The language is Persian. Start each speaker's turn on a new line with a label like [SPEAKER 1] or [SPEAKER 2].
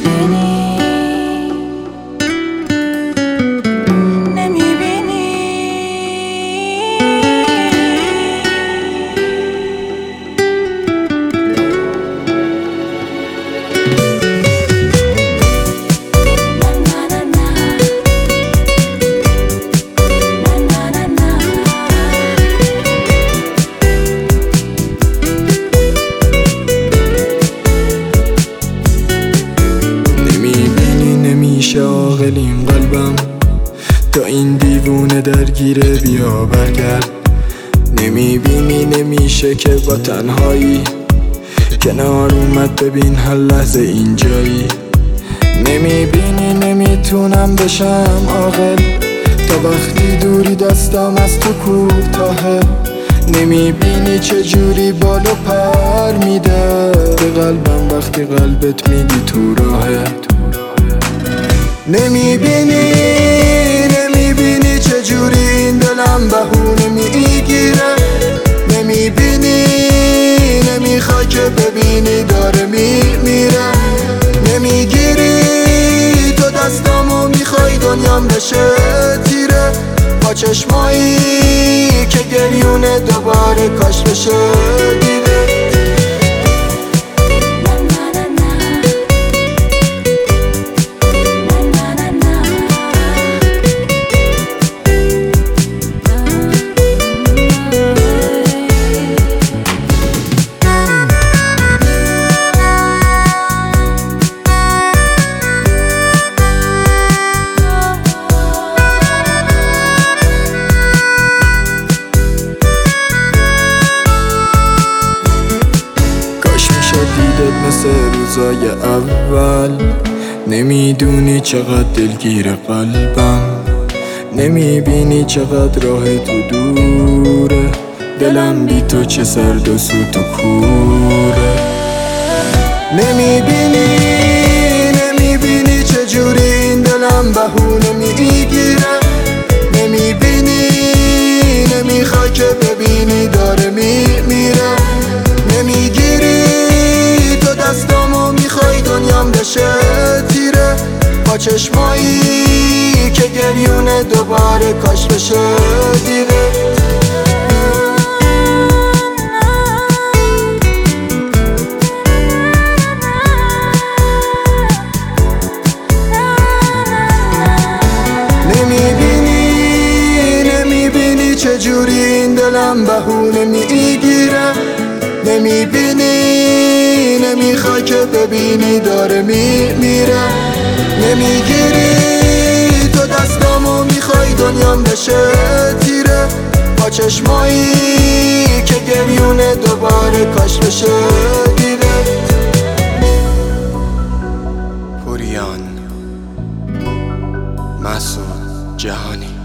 [SPEAKER 1] عاقل این قلبم تا این دیوونه درگیره، بیا برگرد. نمیبینی نمیشه که با تنهایی کنار اومد، ببین هر لحظه اینجایی. نمیبینی نمیتونم بشم عاقل تا وقتی دوری دستم از تو کوتاهه. نمیبینی چجوری بالو پر میده به قلبم وقتی قلبت میگی تو راهه. نمیبینی چجوری این دلم بهونه میگیره. نمیبینی نمیخوای که ببینی داره میمیره. نمیگیری تو دستامو میخوای دنیام بشه تیره، با چشمایی که گریونه دوباره کاش بشه دیده. مثل روزای اول نمیدونی چقدر دلگیر قلبم. نمیبینی چقدر راه تو دوره، دلم بی تو چه سرد و سوت و کوره. نمیبینی چجوری این دلم بهونه میگیره. نمیبینی نمیخوای که ببینی داره میمیره. نمیگیری دستامو میخوای دنیام بشه تیره، با چشمایی که گریونه دوباره کاش بشه دیده. نمیبینی چجوری این دلم بهونه میگیره. نمیخوای که ببینی داره میمیره. نمیگیری تو دستامو میخوای دنیام بشه تیره، با چشمایی که گریونه دوباره کاش بشه دیده.
[SPEAKER 2] پوریان مسعود جهانی.